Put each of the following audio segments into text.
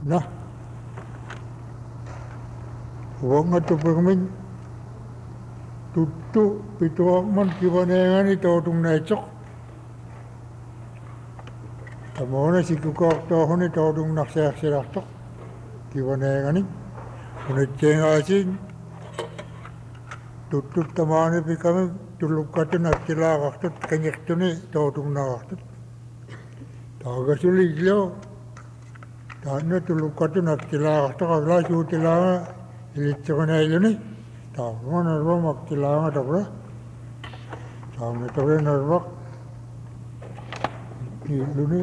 Nah, wong atupirmin tuttu pituakman kiwanengani tautung necok. Tamona sikukak tahuni tautung nakseak-seraktok kiwanengani. Unitjengasin tuttut tamani pikami tulukatun aktilakaktot kanyektuni tautung nakaktot. Tagasuli ilio taanna tulukatun aktilakaktok agla suutilanga ilitsekona iluni. Taunga narwa maktilanga tabra. Taunga tabra narwa iluni.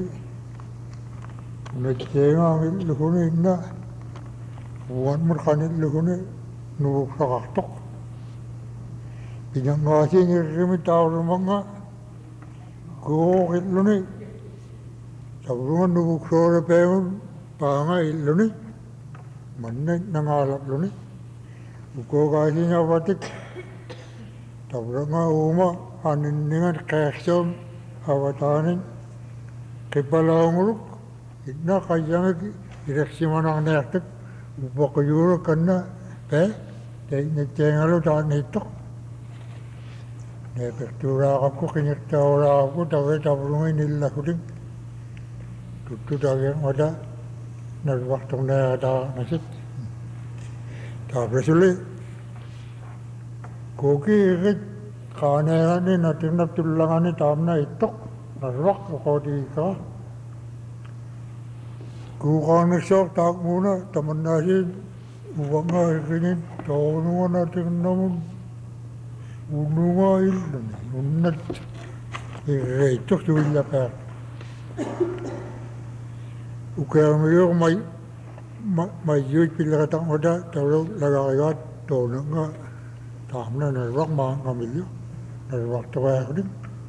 Unitjenga iluni inna wan murkhanit iluni nubuk sakaktok. Pinyangasin irrimi taurumanga kuok iluni. Taurunga nubuk sore peun panga iluni. Manne nangalap iluni. Ukokasinya watik tauranga uma aninningan keksom awatanin kipalaunguruk inna kayanga direksimanang nektik upakayuro kanna pe netjengalu taanitok nepekturakakku kinyektaurakaku tawe taurunga inillahuting tuttu tageng wada narwaktung nayata nasit Tabrasuli koki ikit kaanegani natinap tulangani tamna itok narwak kodi ka kukanisok tak muna tamannasin uwanga ikinin taununga natingnamun ununga ilani unnat ikitok suillapar ukayamiyok Mayuj pilakatang oda tahu lagayat tona nga tamna narwak ngamilyo narwak tawaya kuding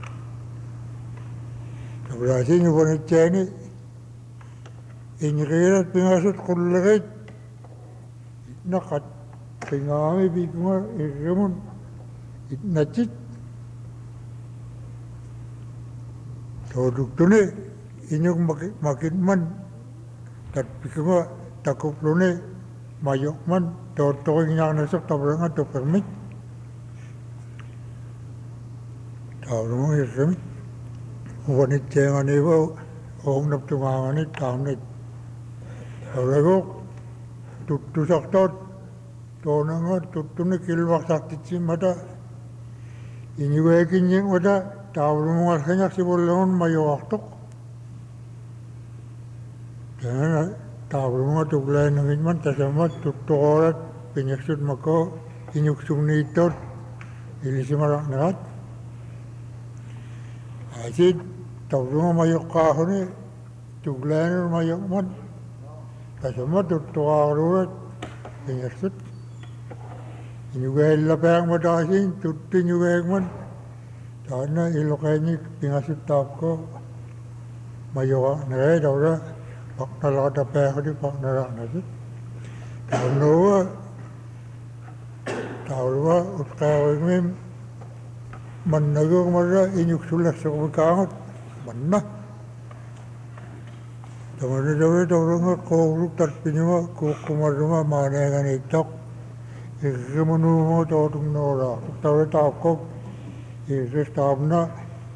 tabrasi nyubanit chani inyikirat pingasot kullagit nakat pingami bikunga irimun itnachit toduk tuni inyuk makinman tat bikunga takuplune mayokman totoing yang nasok tabranga to permit tabranga irremit wanit jengani wo ong nap tumangani tamnit tabrago tuttu saktot tonanga tuttuni kilwak saktitsi mata iniwekin yeng wada tabranga senyak sibolongon mayoktok Tabrunga tuglay nangin man tasamat tuttukorat pinyaksud mako inyuksum nitot ilisimarak nakat. Asid tabrunga mayok kahuni tuglay nang mayok man tasamat tuttukarurat pinyaksud inyugay lapayang matasin tutti inyugay man taana ilokaynik pingasud tapko mayok nakay tawra Paknalakata pekadi paknalak nasi. Taulwa utkawingmim mannago marra inyuk sulak sakubikangat manna. Tamani dawe tauranga kouruk tarpinyuma kukumaruma manegan itok. Ikimunuma tautung nora. Tawe tapkok isis tapna.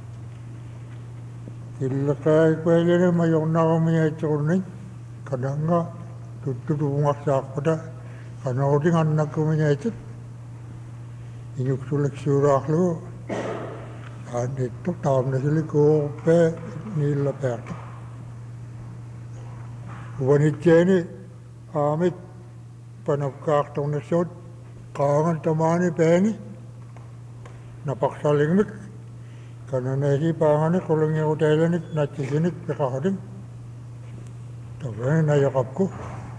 Ilakay kwelene mayong nakamiya iturnin kadanga tututungak sakpada kanauting anak kumiya itut inyuk sulik suraklu itu tamna sulik kope nila perto wanitjeni amit panagkak tong nasod kangan tamani peni napaksalingmik Karena nasi pangannya kalau nggak hotel ini nasi sini pekahading, tapi naya kapku,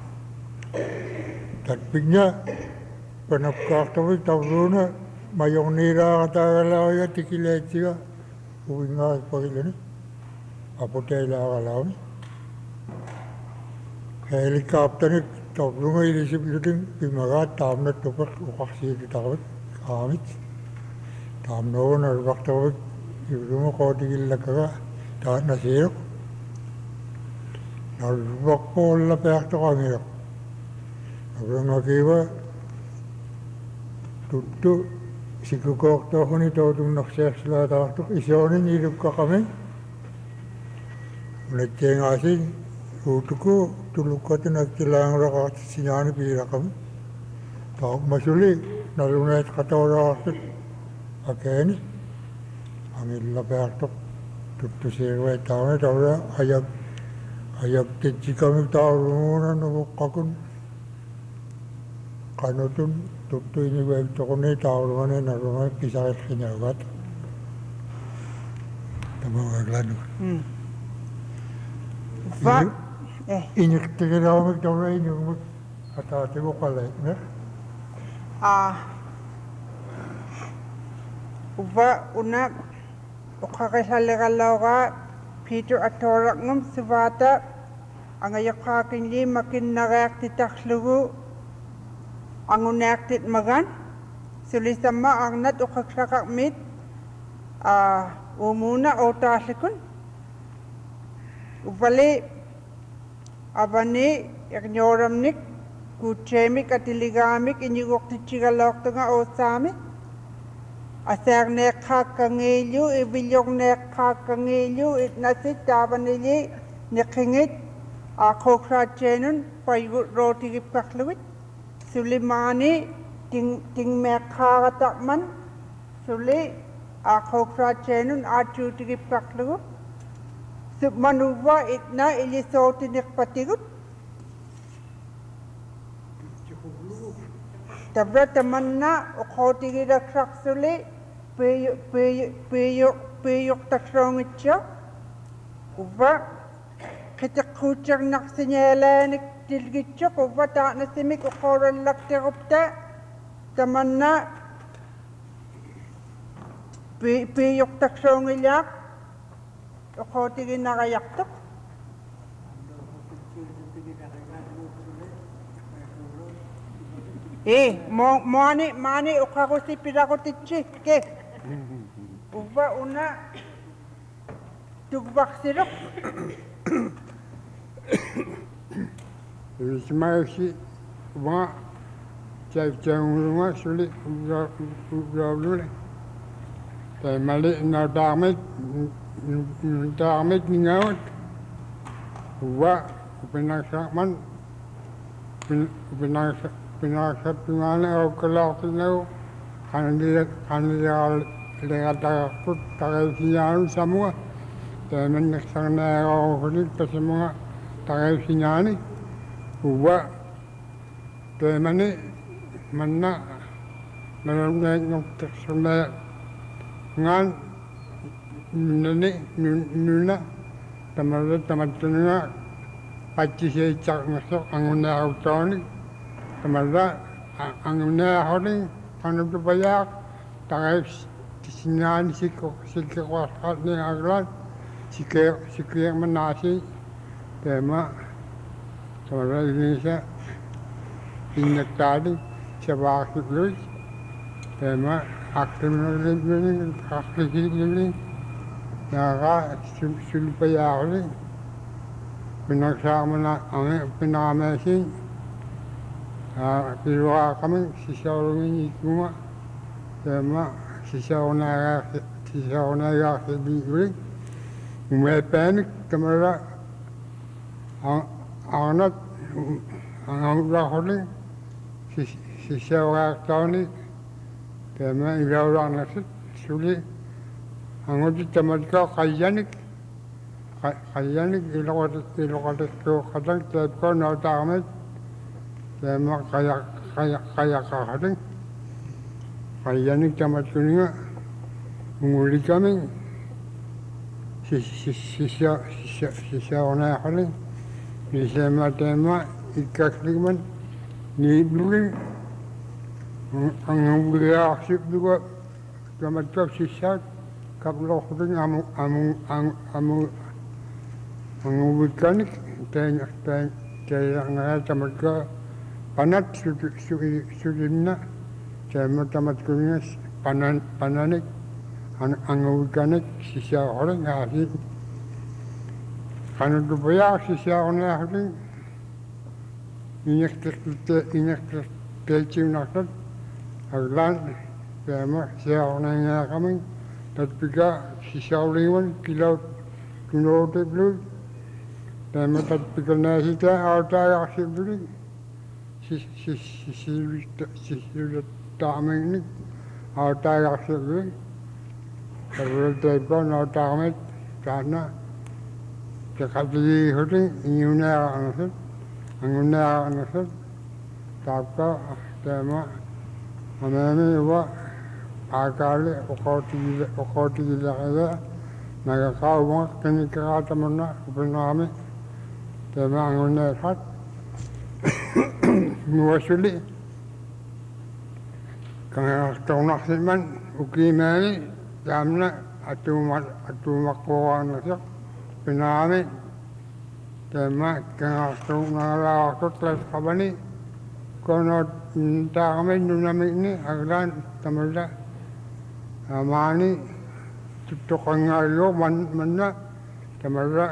tapi penapkak tapi tabruna mayong nira kata kalau ya tikilet juga, uinga pagi ini, apa hotel kalau ni, helikopter ni tabruna ini sebelum pimagat tamna tupak ukasi ditawat amit, tamna orang tawat Ibrahim kau tinggal lekaga tak nasiruk. narvakpolla peahtoqangiaq avangakiva tuttu sikukoortoorni tootunnersiarsilaataartuq isionin ilukkaqami unattiangaasin uutuku tulukkatunakkilaaneraqaartut sinaani piilaqami taaqmasuli nalunaat qatoolaartut akaani angillapeartoq tuttusiiruattaarni tawla ajabtitsikami taarumuuna nuvuqqakun qanutun tuttuinivuavtoquni taarumani nalungaat pisaqilliniugaat tamauaglanu iniktigilaamik tawla inumuk ataativuqalaitne uva una uqaqisallerallaura piitu attooraqngum suvaata angayaqqaakinli makinnariartitarlugu angunaartit magan sulisamma arnat uqaqsaqarmit umuna otaallikun uvali avani ignoramnik kuutseemik atiligaamik iniguqtitsigalloortunga oossaami asaarneeqqaakkangillu ivilluqneeqqaakkangillu itnasit taavanili niqingit aqoqsaatseenun paygu rootigipparlugit sulimaani tingmeeqqaarataqman suli aqoqsaatseenun aachuutigipparlugu submanuva itna ilisootineqpatigut tabra tamanna uqootigilaksaqsuli piyuqtaksroongitsia uva qitiqquutsernarsiñaalaanik tilgitsuq uva taanasimik uqoorallakterupta tamanna piyuqtaksroongilaaq uqootiginarayartuq maani uqarusi pilaqutitsi ke uva una tuvvaqsiruq Ismaisi wa chaichaunga suli uravlule mali darmit ningaut wa pinaksaman pinaksapingana okalaartinau kaniliaqataraqput taqaisiñaanu samua tamannaksarnaaruulik tasamuga taqaisiñaani uva taimani manna nalungaingortarsurna ngaan nuna tamattunuga pattiseitsarnersoq angunaaruttooni tamalla angunaarholing qanutupayaaq taqais tisinaani sikkeqoarqaatni aglaat sikkeermanaasi taima tamalla ilisa innattaali savaarsutlui taima aqliminulin naaqa sulpayaarli pinaksaarmana pinaraamaasin piluaqamin sisaurungin ikkunga taima sisaurnaagaarsibiuli umeepaanik tamalla arnat angaulaqulin sisauraartauni taima ilaulaarnasut suli angutit tamatkaa qayyanik iloqatikkuuqqatang taipkoo nautaarmit taima qayaqaqating qayyanik tamatkuninga ungullikamin sisaurnaaqulin nisema taima ikkaslikman niiblugin anguliaarsipluga tamatkaa sissaat kaploqting anguvikanik taingaa tamatkaa panat sulimna taima tamatkuninga pananik anguvikanik sissaaqulin aasi Kan du baya sisiarne hatin inekte telchim naktat aglan tema siarne ngakamin tatpika sisiaulingan kilaut tunote blue tema tatpika nasita auta yaksibuli sisi taming auta yaksibuli kalau telepon auta amet karena Sekali huting inguna anasut tapka tema amani wa akali okoti gila naga kau bang kini kata mana bernama tema anguna hat muasuli kaya taunak siman ukimani jamna atu makwa nasuk Penami, tema kena tungala tutlas kabani, kono kami nunami ini agran tamerda amani tukangayo mana tamerda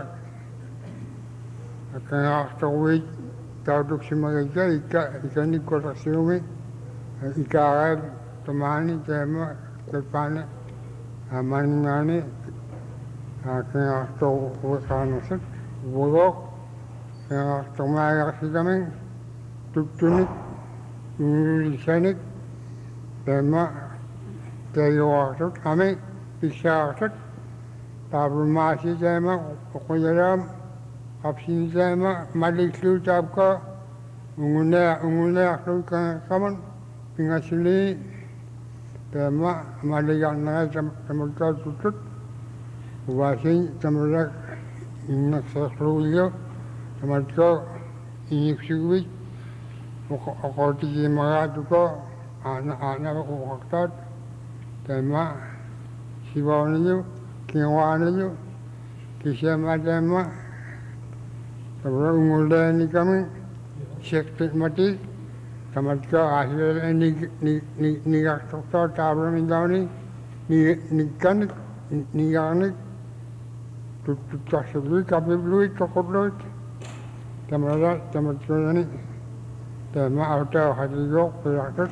kena tawit tawduk simaga ika ni kota siumi ika temani tema terpane amani nani kaya to wakanusik wogok kaya tumaya sikaming tutunik lisanik tema tayo kami pisakit tabrumasi tema kuyaram kapsin tema maliklu tabka unguna aklu kaman pingasili tema maligan na temulta tutut Wasi tamurak inak sakruyo tamatko iniksuwit okoti maratu ko ana waktat tema siwaniyo kiwaniyo kisama tema tamurak ngulani kami sektet mati tamatko akhir ni sakto tabram indani ni kanik ni kanik Tutasibli kabibli tokodloit tamara tamatoni tema auta hadiyok perakat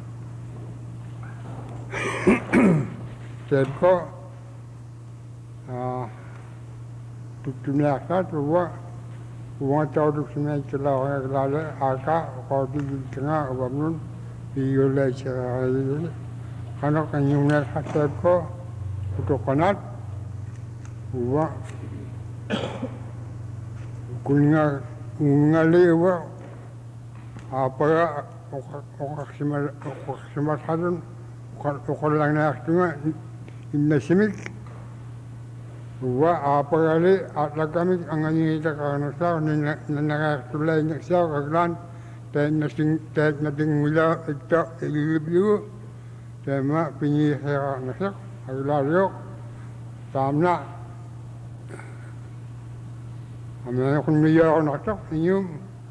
terko tutunakat uang tahu semua celah lala aka kodi tengah bangun biolai cara ini karena kanyunya terko untuk kanat wa kuninga lewa apa oksimat hadun okolang na aktunga inasimik wa apa kali atla kami angani ita kanasa nanakatulay naksa kaglan nating mula ita ililibiyo tema pinyihira nasak aglaryok tamna Amna kun miya ko naktak inyum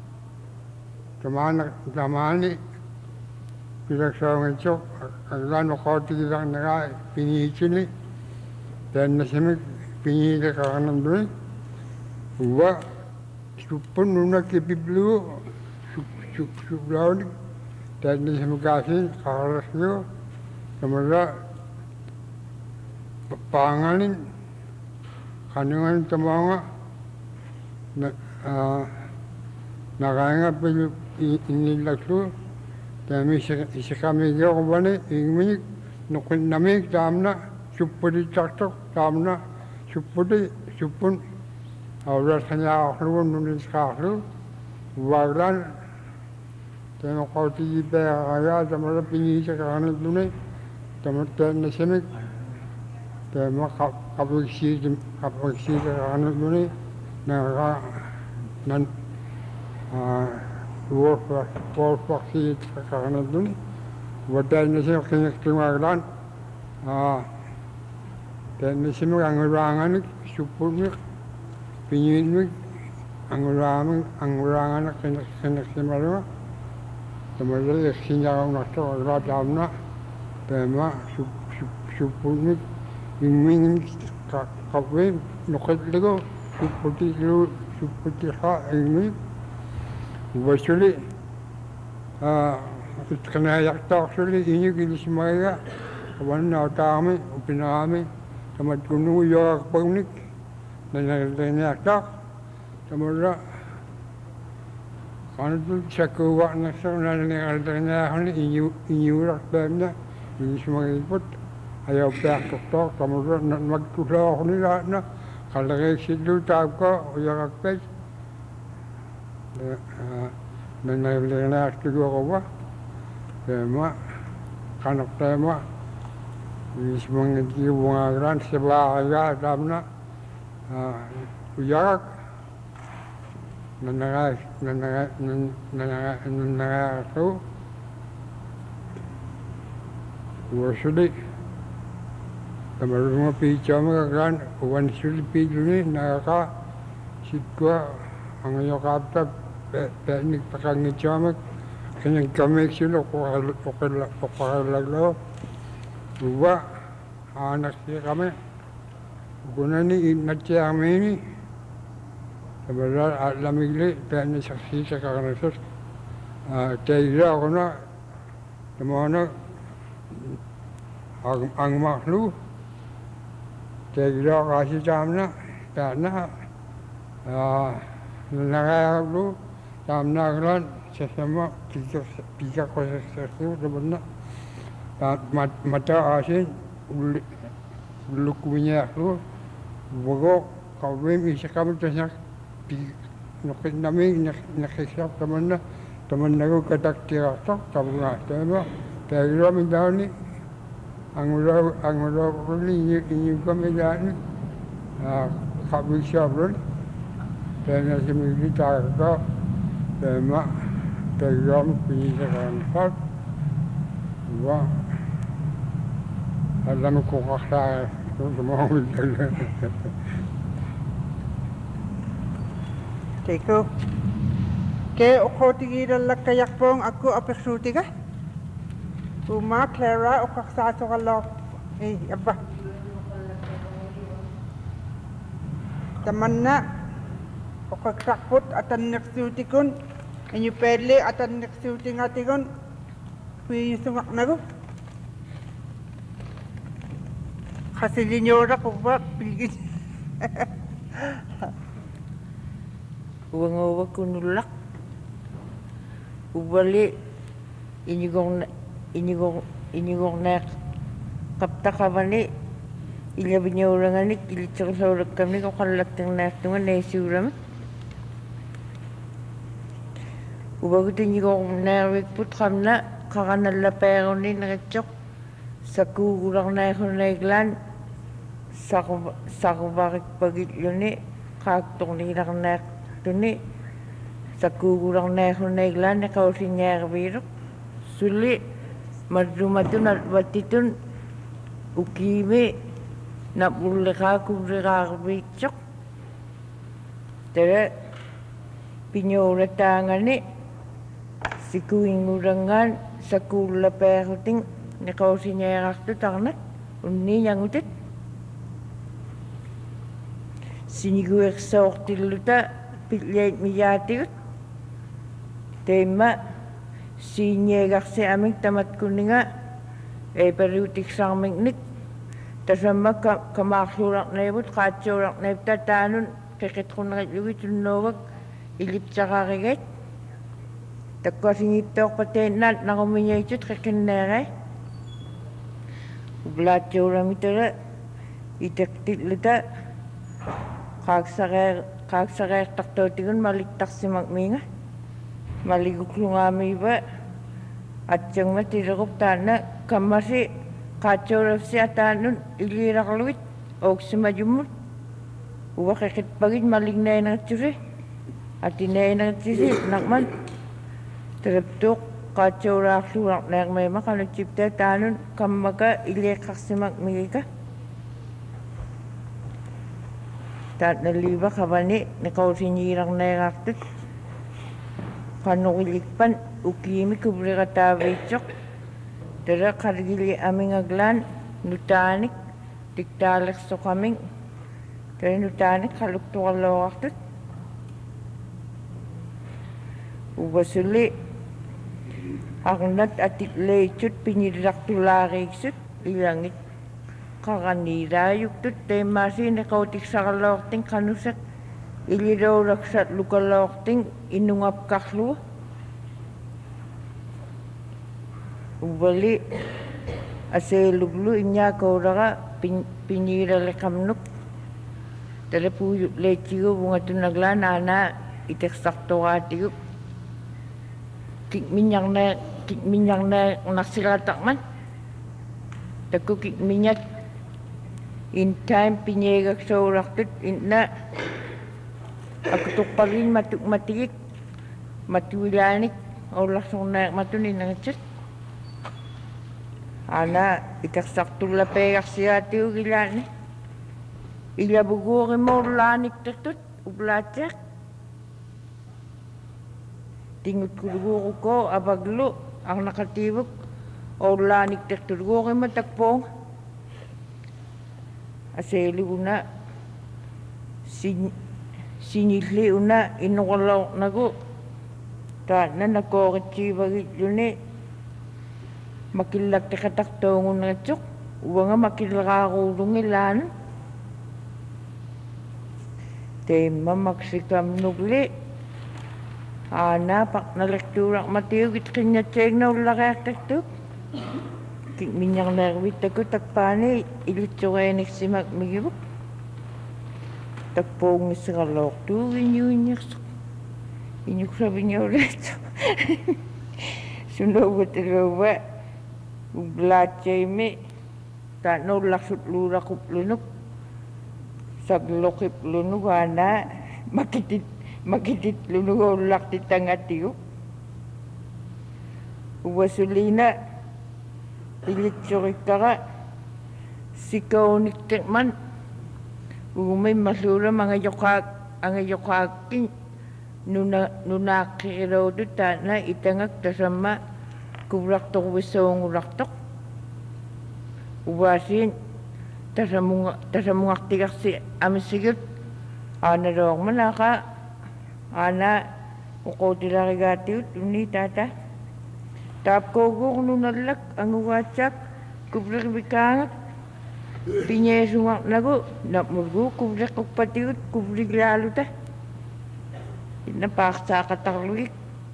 tamani pinagsawangan siya aglan wakati lang naka pinihitsini dan nasimik pinihita kakanam doon uwa supon nuna kipiblu suplawan dan nasimik kasi kakaras niyo kamara panganin kanungan tamanga nakanga pili inilaksu tami isikami kaya kubani ingminik nukun namik tamna supudi taktok tamna supun awrat kanya aklu nulis kaklu waglan tama kauti ipe kaya tamara pingi sakakana dunay tamata nasimik tama kapagsi sakakana dunay nan warfaksi kakana duni wadai nasi kinek timaglan dan nasi angurangan supurnik pinyinik angurangan kinek timalwa temalai sinjau nasto radamna tema supurnik ingin kakwe nukit lego supputiha ingni wasuli itqanaayaqtaaqsuli iñukilismaiga avannautaami upinaami tamat kunu yoaqpagnik nanaltaniaqtaq tamara qanatul sakuwaqnaqsaq nanaltaniaqni iñuuraqtaamna ilismagiput ayaupiaqtoqtoq tamara natmaktullaaqnilaatna qalleqeeksillu taapqa uyaqaqpaj nanaltaniaqtuguaqava teema qanaqteema ilismangitiubuŋaagran sibaaqiga taamna uyaqaq nanagaaqtu uasuli tamarunga piichaamagaqran uansuli piiluni nagaqa sitkua angayoqaapta pe'nik taqangichaamak qinankamiiksilu uqaqallaqloo uva aanaqsiiqame ukunani itnatsiaamiini tamara aalamigli pe'nisaqsiisaqaqnasas teilaaquna tamaana angmaqlu teilaaqaasitaamna taana nanagaaqlu taamnaaqlan sasama piikaqosaqsaqsiu tamanna mata aasin ullukumiñaaqlu wago qawim isaqamutasak nuqinnami naqiksaq tamannagu kataktiqaqtaq tamungaaqtaama teilaamidaani angulaquli iñukamidaani qabiksaabrun tenasimigli taaqqa teema teilaam piisaqaanqaq wa allamikuqaqtaa tumaawiltala Teko. Ke uqotigilallakayaqpong aku apersuutiga. Uma Clara uqaqsaatoqalloq. Abba. Tamanna uqaqsaqput atanniqsuutikun iñupelli atanniqsuutingatigun piisungaqnagu. Qasiliñooraq uva pilgit. Uwangowa kunullaq ubali inigorneq qaptaqavani ilaviñauranganik ilitsequsaurakkamnik oqallakternaartunga neesiurami uvagut inigorneervikput qamna qaqanallapeeruni neqitsoq sakuugularnaarunnaiglaan saqvarikpagilluni qaaktornigilarnaartuni sakuugularnaarunnaiglaan neqausiñaarviiruq suli madrumatun alvattitun ukiimi napulliqaakulliraarviitsoq tere piñourataangani sikuingurangaan sakuullapeerutin neqausiñaarartu tarnat unniiñangutit siniguersaortilluta pillait miyaatigut teimma siiñeegarsi amik tamatkuninga periutiksarmiknik tasamma kamaarluularnaivut qaatsuularnaivta taanun qiqitruneritlugi tunnuuvak ilipsaqarigait takkuasingippeorpateennaat narumiñaitut qiqinneerai ublaatsuuramitara itaktilluta qaaksareertartuutigun malittarsimak miinga maliguklugaamiiva atsanga tilerup taana kammasi qaatsuurafsi ataannun iliilarlugit auksimajummut uvaqiqitpagit malignainaritsusi atineinaritsi naqman teraptuuq qaatsuuraarluularneermeema qanutsipta taanun kammaka iliiqqarsimak migika taatnaliiva qavani neqausiñigilarneeraartut qanurillikpan ukiimi kubliqataaviitsoq tere qargili amingaglaan nutaanik tiktaaleqsoqaming Tainu taane kaluktuqalluaqartut. Uvasuli arnat atikleitut pinillaqtulaariiksut ilangit qaraniilaajuktut teemaasiine qautiksaarloortin qanusak ililoolaksat lukalloortin innungapkarlua. Uvali aseeluglu inyaakaulara piniilaleqamnuk talapuuyutleetsigu vungatunaglaan aanaa itersartoraatigu kikmiñarnaqsilaataqman takku kikmiñat in time piñeegaksourartut inna akutuqqarin matigik matuilaanik ollarsornaaqmatun inangatsat aanaa itersartullapeegarsiaatigu gilaani ilabuguurimoullaaniktertut uplaatiaq tingutkuluguuruko apaglu arnaqatiivuk oullaaniktertuluguurima takpoonga aseeliguna sinilli una innuqalloornagu taanna nakooqitsiivagilluni makillaktiqatartoongunnagatsuq uanga makilleraaruulungilaanu teimma maksikamnugli aanaa paqnalertuuraqmatiugit qinnatseegnaullariartartuuk kikmiñarneervittaku takpaani ilitsureeniksimak migivuk takpoongissiqalloortuugiñuiññersuq iñuksraviñauleetsu sunuuvatiluuva ublaatseimi taannuullarsutluulaquplunuk sagloqiplunuk aanaa makititlunugullartitangatigu uvasuliina ilitsurikkara sikaunikterman uumimmalluula angajoqaakkin nunaaqqiriluutu taana itangak tasamma kuvrartorvissuungulartoq uvaasiin tasamungartigarsi amissigut aanaloormanaaqa aanaa uquutilarigaatigut unni taata taapkooguurnunallak angugaatsaak kuvlervikaangak piñeesungarnagu napmulgu kuvlequppatigut kuvliglaaluta inna paarsaaqatarlugik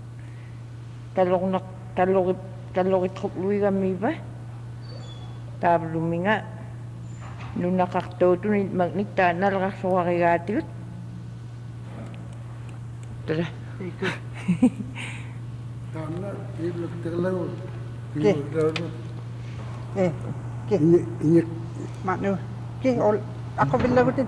talloqitruqluigamiipa taavluminga nunaqartuutun itmaknik taanalqarsuarigaatigut tala taanna ilukterlagut Ki manu ki ol ako bilagutin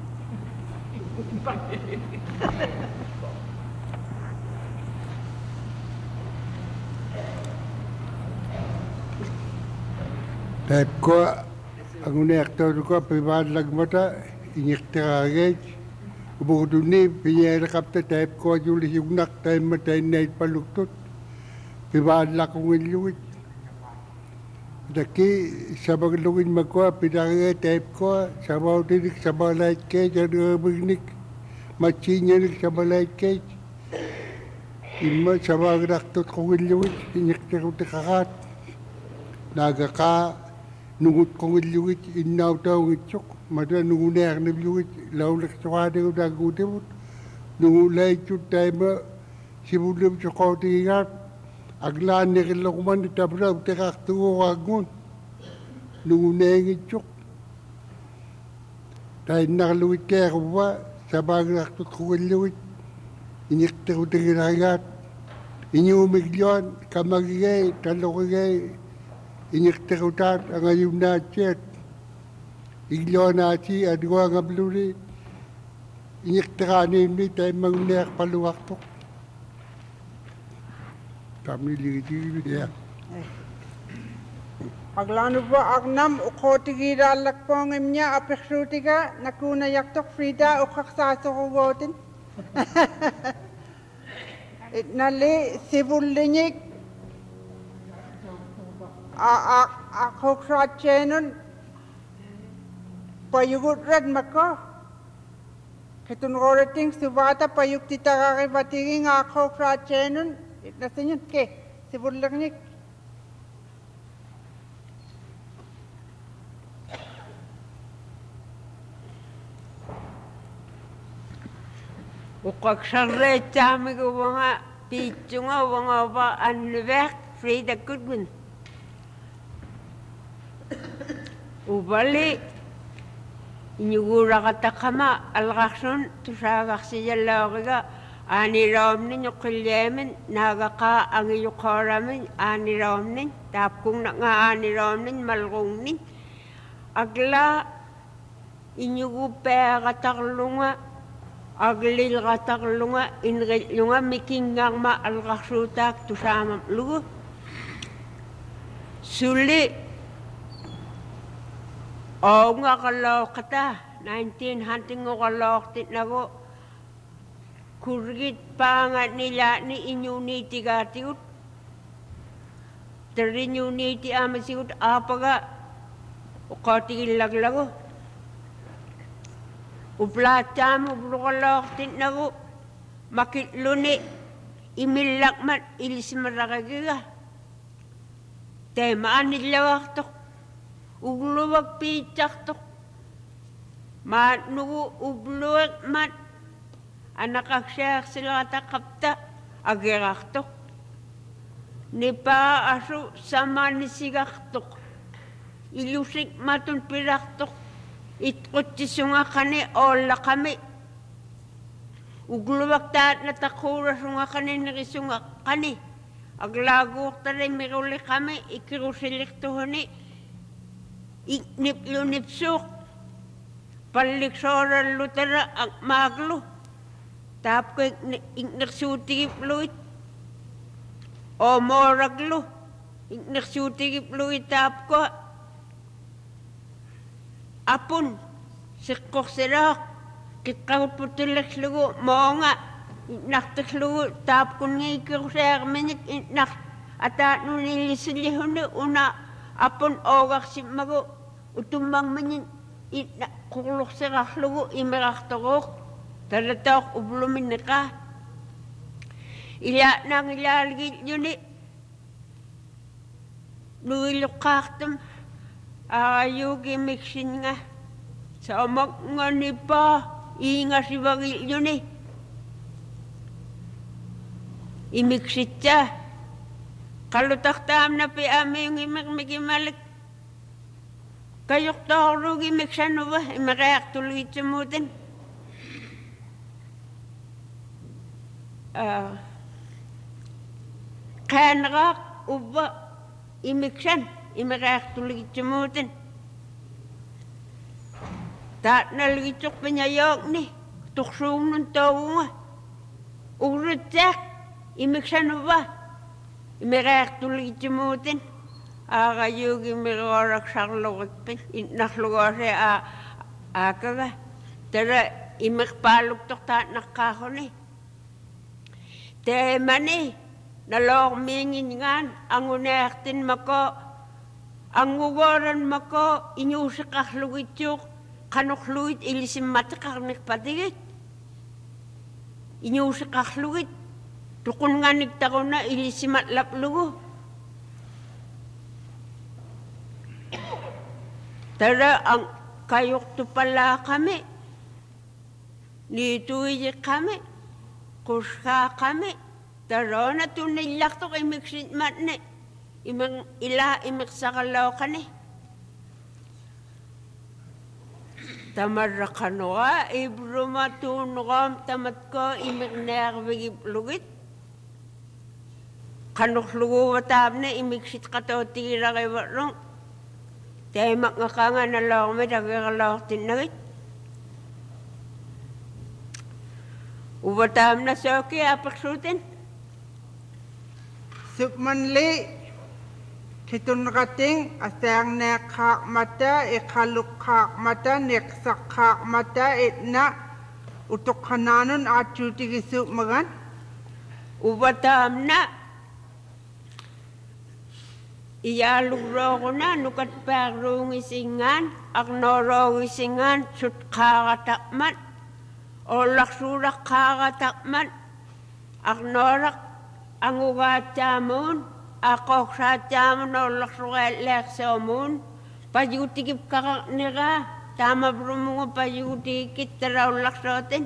taipko anguneertooluko privaatлагмата иниqteraageit ubugudunni piñeeleqapta taipko julisigunnaq taimma tainnaит paluktut privaatllaqungillugit taki sabaglugin makua pinarige taipko sabautinik sabalaitkeit anuamignik machiñanik sabalaitkeit imma sabagraqtut qungillugit iñiqterutiqaqaat naagaqaa nungutqungillugit innautaungitsuq mata nungunearnivlugit laulaqsuqaatigunaaguutivut nungulaitut taima sivullimsuqautigigaat aglaanniqilloqumani tapla uteqartuguuqaangun nunguneengitsuq tainnarlugit keequvva sabagraqtut qungillugit iñiqterutigilaagaat iñuumikluan kamagigei talloqigei iñiqterutaat angayunnaatsiat igluanaati aduangabluuni iñiqteraaniimmi taimmagunnearpaluartoq tamiligitigilua aglanuva agnam uqootigiiraallakpoongimña apiqsuutiga nakuunayartoq Frida uqaqsaasoqugootin itnali sivulliñik aqoqsaatcheenun payugutrat mako Kitun rorating subata payukti tagaki batigi nga ako frachenun. Nasin yun ke. Sibulangnik. Uqaksarre taamigu wanga piitsunga wanga wa annuveq Frida Goodman. Ubali inyuguraqatakama alqarsun tusaagarsiyallaoriga aaniraamnin uqilleamin naagaqa angiyuqaaramin aaniraamnin taapkunnaqa aaniraamnin malquumnin agla inyugupeaqatarlunga aglilqatarlunga inqillunga mikinngаарma alqarsuutaak tusaamamlugu suli oongaqalooqata 1900 kurgit paanga nilaani inyuniitigaatigut terinyuniiti amasigut aapaga uqaatigillaglagu uplaataam ubluqalooqtitnagu makitluni imillaqmat ilismaraqagiga teemaanillawaqtoq ubluwak piitsaqtoq maatnugu ubluwak mat anaqaqsiaqsilaqataqapta agiraqtoq nipaa asu samanisigartoq ilusik matun piraqtoq itquttisungaqani oollaqami ugluwak taatnataquurasungaqani niqisungaqani aglaaguuqtari miruliqami ikirusilliqtuhuni ikniplunipsuuq palliksoorallutara maaglu taapku ikniqsuutigipluit oomooraglu ikniqsuutigipluit taapku apun siqqorsilaaq kiqqagutputulliqlugu moonga itnartiklugu taapkunni ikiruseerminik itnar ataatnunillisillihuni una apun oogarsimmagu utummangminin itna qurluqsiqarlugu imirartoruuq talatauq ubluminniqa ilaanangilaaligilluni nuiluqqaartum aayuugi miksinga saamaqnganipa iingasivagilluni imiksitsa qallutartaamnapi aamiungimermikimalik kayuqtaorluugi miksanuva imereartulugitsumuutin qaaneraaq ubba imiksan imereartulugitsumuutin taatnalugitsuqpiñayooqni tuqsuugnun toovunga urrutsaaq imiksanuva imereartulugitsumuutin aaqayuugi miruaraksarluqikpin itnarlugoose aakaga tara imirpaaluktortaatnaqqaaruni teemani naloormiingingaan anguneartinmako angugooranmako iñuusiqarlugitsuuq qanorluit ilisimmatteqarniqpatigit iñuusiqarlugit tuqunganiktaruna ilisimatlaplugu tara ang kayuqtupalaaqami niituiyiqqami qusqaaqami tarona tunillartoq imiksitmatni imiqsaqalooqani tamarraqanuqa ibruma tuunuqaam tamatko imiqnearvigiplugit qanorluguvataapni imiksitqatootigiraqivarrun teemaqngaqaanga naloormit agiraloortinnagit uvataamna sooki apiqsuutin Sukmanli kitunrating asaangneaqaaqmata iqaluqqaaqmata niqsaqqaaqmata itna utuqqanaanun aatsuutigissuumagan uvataamna iyaalurrooguna nukatpaarruungisingaan arnooroogisingaan sutqaarataqmat Olaksurak kakatakman. Aknorak ang ugatyamun. Akokratyamun olaksurak leksamun. Payutikip kakaknira. Tama brumungo payutikit tara olaksotin.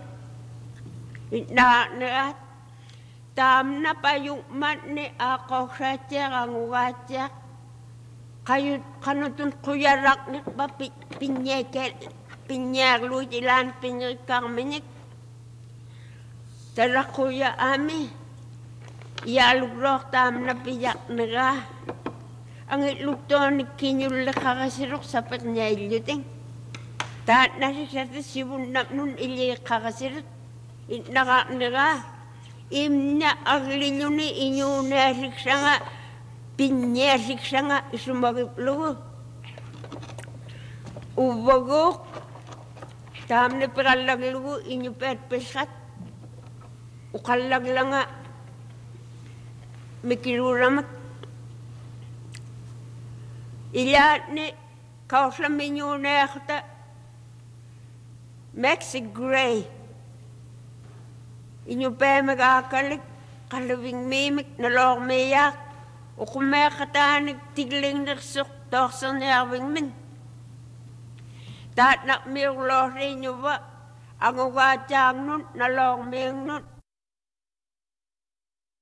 Nira. Tam na payukman ni akokratyak ang ugatyak. Kayo kanutun kuyarak ni ba pinyaglu ilan pinyakang minik. Tara kuya ami. Iyalugrok tam na piyak nira. Ang itlugto ni kinyul na kakasirok sa niya iluting. Tahat na siya sa sibun na nun ili kakasirok. Naka nira. Imna aglilyo ni inyo na siksa nga. Pinyasik siya nga isumagiplugo. Ubagok. Tam na piralaglugo inyo petpesat. Ukalag lang nga. Mikiruramat. Ilat ni kauslamin nyo na yakta. Mexic Gray. Inyo pa magakalik. Kalawing mimik na lor mayak. O kung may katanig tigling nagsuk, doksan niyawing min. Tahat na miyong lor rin nyo ba? Ang ugatiyang nun, na lor miyong nun.